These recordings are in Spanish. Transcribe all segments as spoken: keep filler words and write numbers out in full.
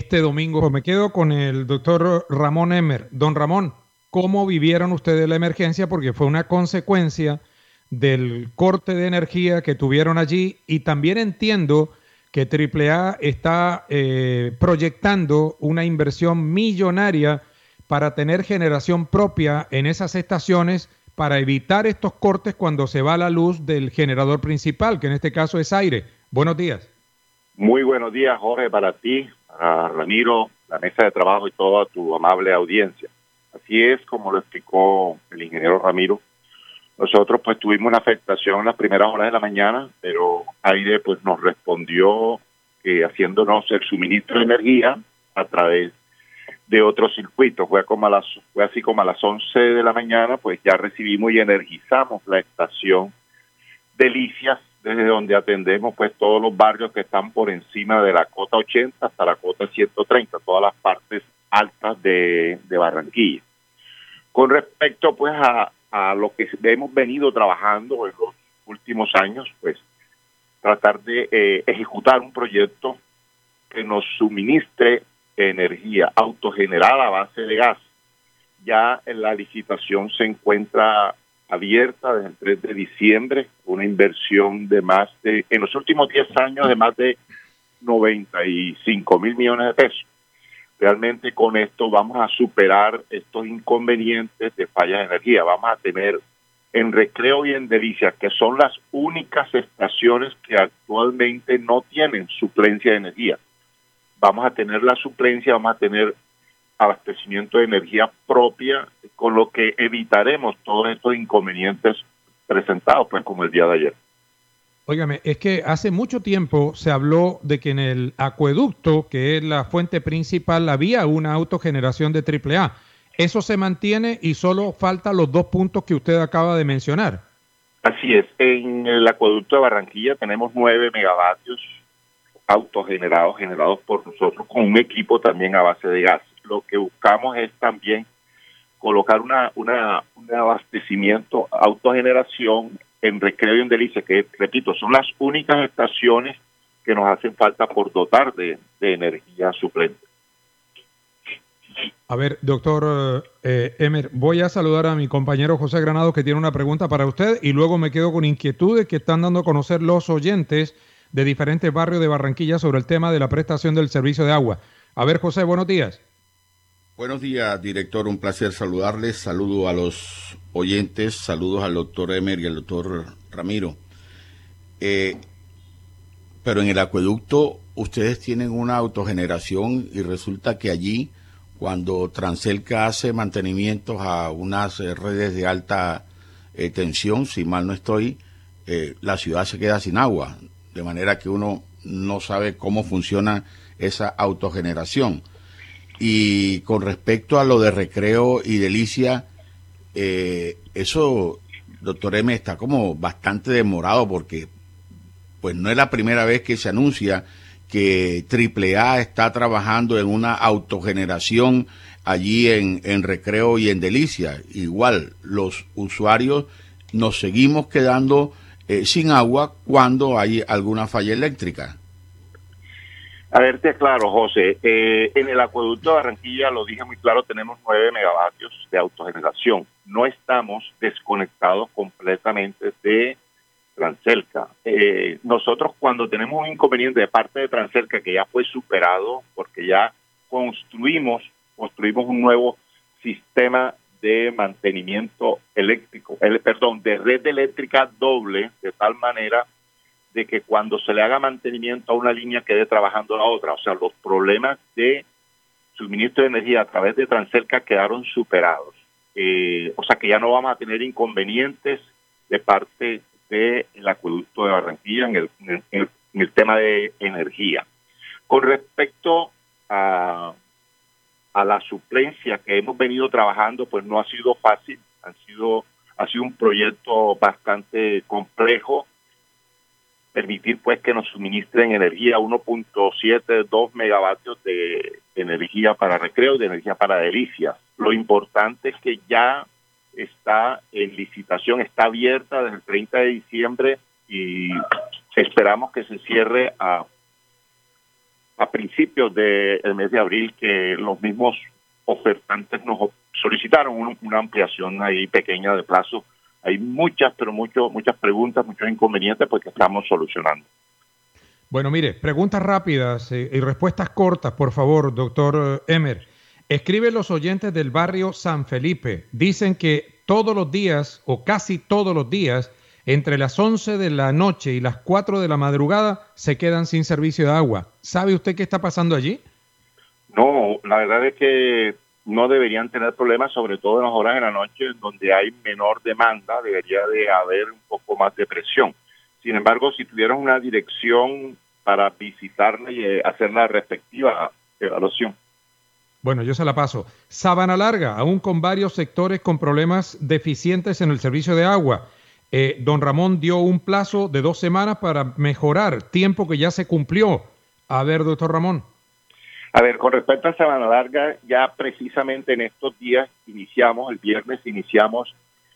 este domingo. Me quedo con el doctor Ramón Emer. Don Ramón, ¿cómo vivieron ustedes la emergencia? Porque fue una consecuencia del corte de energía que tuvieron allí, y también entiendo que Triple A está eh, proyectando una inversión millonaria para tener generación propia en esas estaciones para evitar estos cortes cuando se va la luz del generador principal, que en este caso es aire. Buenos días. Muy buenos días, Jorge, para ti, para Ramiro, la mesa de trabajo y toda tu amable audiencia. Así es, como lo explicó el ingeniero Ramiro. Nosotros pues tuvimos una afectación en las primeras horas de la mañana, pero Aire pues nos respondió eh, haciéndonos el suministro de energía a través de otro circuito. Fue como a las, fue así como a las once de la mañana, pues ya recibimos y energizamos la estación Delicias, desde donde atendemos pues todos los barrios que están por encima de la cota ochenta hasta la cota ciento treinta, todas las partes altas de, de Barranquilla. Con respecto pues a a lo que hemos venido trabajando en los últimos años, pues tratar de eh, ejecutar un proyecto que nos suministre energía autogenerada a base de gas. Ya en la licitación se encuentra abierta desde el tres de diciembre, una inversión de más de, en los últimos diez años, de más de noventa y cinco mil millones de pesos. Realmente con esto vamos a superar estos inconvenientes de fallas de energía. Vamos a tener en Recreo y en Delicias, que son las únicas estaciones que actualmente no tienen suplencia de energía. Vamos a tener la suplencia, vamos a tener abastecimiento de energía propia, con lo que evitaremos todos estos inconvenientes presentados, pues como el día de ayer. Óigame, es que hace mucho tiempo se habló de que en el acueducto, que es la fuente principal, había una autogeneración de Triple A. Eso se mantiene y solo faltan los dos puntos que usted acaba de mencionar. Así es. En el acueducto de Barranquilla tenemos nueve megavatios autogenerados, generados por nosotros, con un equipo también a base de gas. Lo que buscamos es también colocar una, una, un abastecimiento, autogeneración en Recreo y en Delicia, que, repito, son las únicas estaciones que nos hacen falta por dotar de, de energía suplente. A ver, doctor eh, Emer, voy a saludar a mi compañero José Granado, que tiene una pregunta para usted, y luego me quedo con inquietudes que están dando a conocer los oyentes de diferentes barrios de Barranquilla sobre el tema de la prestación del servicio de agua. A ver, José, buenos días. Buenos días, director. Un placer saludarles. Saludo a los oyentes, saludos al doctor Emer y al doctor Ramiro. Eh, pero en el acueducto ustedes tienen una autogeneración y resulta que allí, cuando Transelca hace mantenimientos a unas eh, redes de alta eh, tensión, si mal no estoy, eh, la ciudad se queda sin agua, de manera que uno no sabe cómo funciona esa autogeneración. Y con respecto a lo de Recreo y Delicia, eh, eso, doctor M, está como bastante demorado porque pues no es la primera vez que se anuncia que Triple A está trabajando en una autogeneración allí en, en Recreo y en Delicia. Igual, los usuarios nos seguimos quedando eh, sin agua cuando hay alguna falla eléctrica. A ver, te aclaro, José, eh, en el acueducto de Barranquilla, lo dije muy claro, tenemos nueve megavatios de autogeneración. No estamos desconectados completamente de Transelca. Eh, nosotros cuando tenemos un inconveniente de parte de Transelca, que ya fue superado, porque ya construimos, construimos un nuevo sistema de mantenimiento eléctrico, el, perdón, de red eléctrica doble, de tal manera de que cuando se le haga mantenimiento a una línea quede trabajando la otra. O sea, los problemas de suministro de energía a través de Transelca quedaron superados. Eh, o sea, que ya no vamos a tener inconvenientes de parte del acueducto de Barranquilla en el, en, el, en el tema de energía. Con respecto a, a la suplencia que hemos venido trabajando, pues no ha sido fácil. Han sido, ha sido un proyecto bastante complejo. Permitir pues que nos suministren energía, uno punto setenta y dos megavatios de energía para Recreo y de energía para Delicias. Lo importante es que ya está en licitación, está abierta desde el treinta de diciembre y esperamos que se cierre a a principios del mes de abril que los mismos ofertantes nos solicitaron un, una ampliación ahí pequeña de plazo. Hay muchas, pero mucho, muchas preguntas, muchos inconvenientes pues que estamos solucionando. Bueno, mire, preguntas rápidas eh, y respuestas cortas, por favor, doctor Emer. Escriben los oyentes del barrio San Felipe. Dicen que todos los días, o casi todos los días, entre las once de la noche y las cuatro de la madrugada, se quedan sin servicio de agua. ¿Sabe usted qué está pasando allí? No, la verdad es que no deberían tener problemas, sobre todo en las horas de la noche, donde hay menor demanda, debería de haber un poco más de presión. Sin embargo, si tuvieran una dirección para visitarla y eh, hacer la respectiva evaluación. Bueno, yo se la paso. Sabana Larga, aún con varios sectores con problemas deficientes en el servicio de agua. Eh, don Ramón dio un plazo de dos semanas para mejorar, tiempo que ya se cumplió. A ver, doctor Ramón. A ver, con respecto a Sabana Larga, ya precisamente en estos días iniciamos, el viernes iniciamos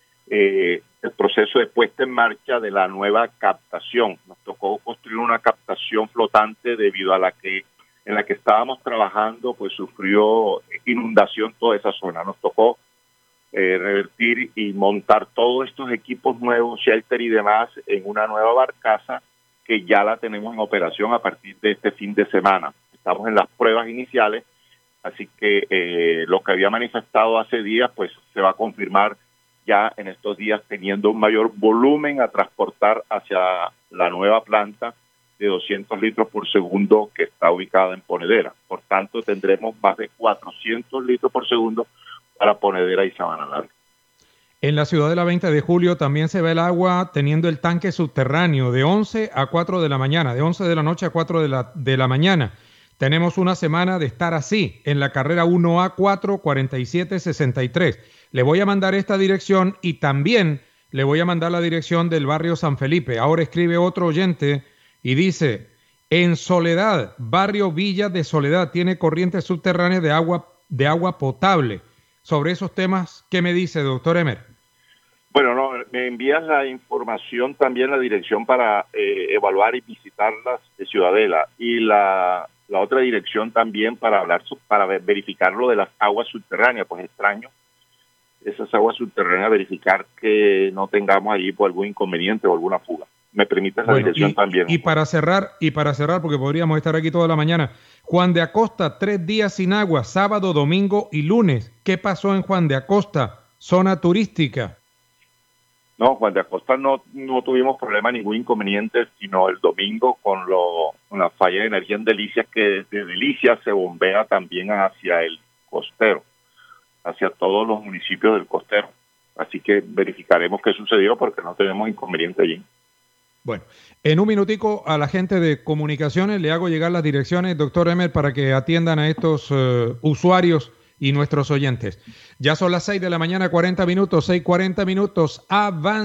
eh, el proceso de puesta en marcha de la nueva captación. Nos tocó construir una captación flotante debido a la que en la que estábamos trabajando, pues sufrió inundación toda esa zona. Nos tocó eh, revertir y montar todos estos equipos nuevos, shelter y demás, en una nueva barcaza que ya la tenemos en operación a partir de este fin de semana. Estamos en las pruebas iniciales, así que eh, lo que había manifestado hace días, pues se va a confirmar ya en estos días, teniendo un mayor volumen a transportar hacia la nueva planta de doscientos litros por segundo que está ubicada en Ponedera. Por tanto, tendremos más de cuatrocientos litros por segundo para Ponedera y Sabana Larga. En la ciudad de la veinte de julio también se ve el agua teniendo el tanque subterráneo de once a cuatro de la mañana, de once de la noche a cuatro de la, de la mañana. Tenemos una semana de estar así, en la carrera uno A cuatro cuarenta y siete sesenta y tres. Le voy a mandar esta dirección y también le voy a mandar la dirección del barrio San Felipe. Ahora escribe otro oyente y dice, en Soledad, barrio Villa de Soledad, tiene corrientes subterráneas de agua, de agua potable. Sobre esos temas, ¿qué me dice, doctor Emer? Bueno, no, me envías la información, también la dirección para eh, evaluar y visitarlas de Ciudadela, y la, la otra dirección también para hablar, para verificar lo de las aguas subterráneas. Pues extraño esas aguas subterráneas, verificar que no tengamos allí por algún inconveniente o alguna fuga. Me permites la bueno, dirección y, también. Y para cerrar, y para cerrar, porque podríamos estar aquí toda la mañana, Juan de Acosta, tres días sin agua, sábado, domingo y lunes. ¿Qué pasó en Juan de Acosta? Zona turística. No, Juan de Acosta no, no tuvimos problema, ningún inconveniente, sino el domingo con, lo, con la falla de energía en Delicias, que desde Delicias se bombea también hacia el costero, hacia todos los municipios del costero. Así que verificaremos qué sucedió porque no tenemos inconveniente allí. Bueno, en un minutico a la gente de comunicaciones le hago llegar las direcciones, doctor Emer, para que atiendan a estos uh, usuarios y nuestros oyentes. Ya son las seis de la mañana, cuarenta minutos, seis cuarenta minutos, avanza.